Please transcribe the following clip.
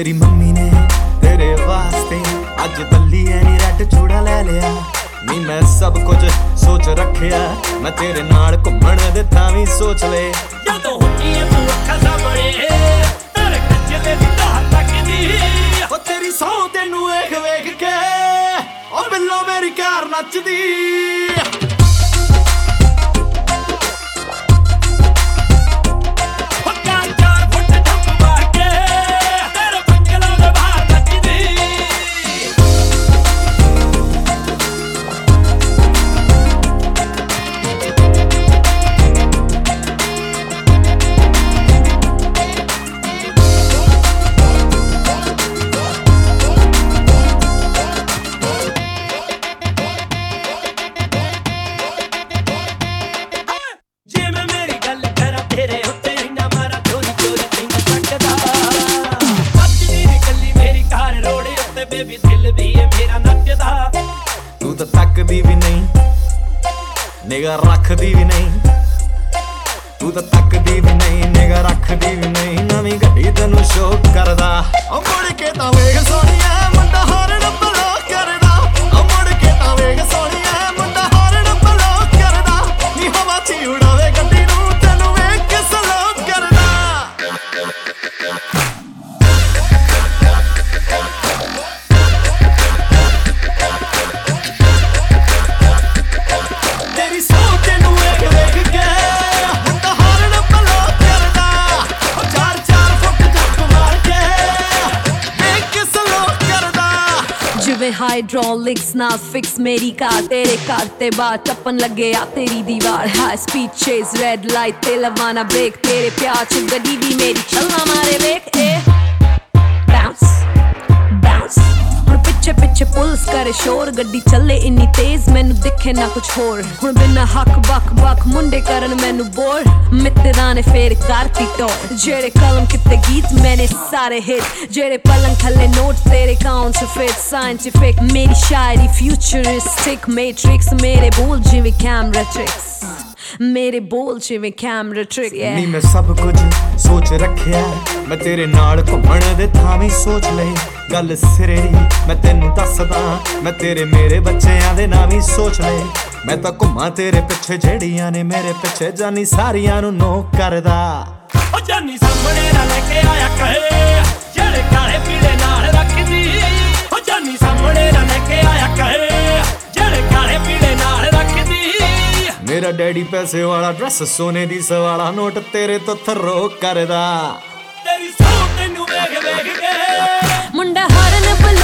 मेरी मम्मी ने तेरे वास्ते अज बल्ली नी रैड चूड़ा ले लिया नी मैं सब कुछ सोच रखिया मैं तेरे नाल घुम्मण दे तां वी सोच ले जदों हुंदी ऐ तू अखां सामणे तेरे कच्चे दी धार तकदी ओ तेरी सौं तैनू वेख वेख के ओ बिल्लो मेरी कार नचदी बेबी दिल भी है मेरा नचदा तू तो तकदी भी नहीं निगाह रखदी भी नहीं तू तो तकदी भी नहीं निगाह रखदी भी नहीं नवीं गड्डी तैनू शो करदा ओ मुड़ के तां वेख सोहणिया मुंडा हारन ब्लॉक करदा ओ मुड़ के तां वेख सोहणिया मुंडा हारन ब्लॉक करदा नी हवा च उड़ावे गड्डी नू तैनू वेख के सलोक करदा हाइड्रोलिक्स ना फिक्स मेरी कार तेरे कार ते बाहर टप्पन लगे आ तेरी दीवार high speed chase red light ते लवाना ब्रेक तेरे प्यार च गड्डी भी मेरी चलना मारे ब्रेक बाउंस बाउंस हुण पिछे पिछे पुलिस करे शोर गड्डी चले इन्नी तेज मैनू दिखे ना कुछ होर हुण बिना हक बक बक मुंडे करन मैनू बोर मित्तरां ने फेर करती टोर जेड़े कलम किते गीत मैंने सारे हिट जेड़े पलंग थले नोट तेरे काउंटरफिट साइंटिफिक मेरी शायरी फ्यूचरिस्टिक मैट्रिक्स मेरे बोल जिवें कैमरा ट्रिक्स मेरे बोल जिवें कैमरा ट्रिक नी मैं सब कुछ सोच रखिया मैं तेरे नाल घुम्मण दे थां वी सोच लई गल सिरे दी मैं तैनू दसदा मैं तेरे मेरे बच्चेआं दे नां वी सोच ले मैं तां घुम्मां तेरे पिछे जेड़ियां ने मेरे पिछे जानी सारियां नू नो करदा ओ जानी सामणे ना लेके आया कहे जेड़े काले पीले नाल रखदी ओ जानी सामणे ना लेके आया कहे जेड़े काले पीले नाल रखदी मेरा डैडी पैसे वाला ड्रेस सोने दी सवाला नोट तेरे तो थरो करदा तेरी सौं तैनू वेख वेख के मुंडा हरन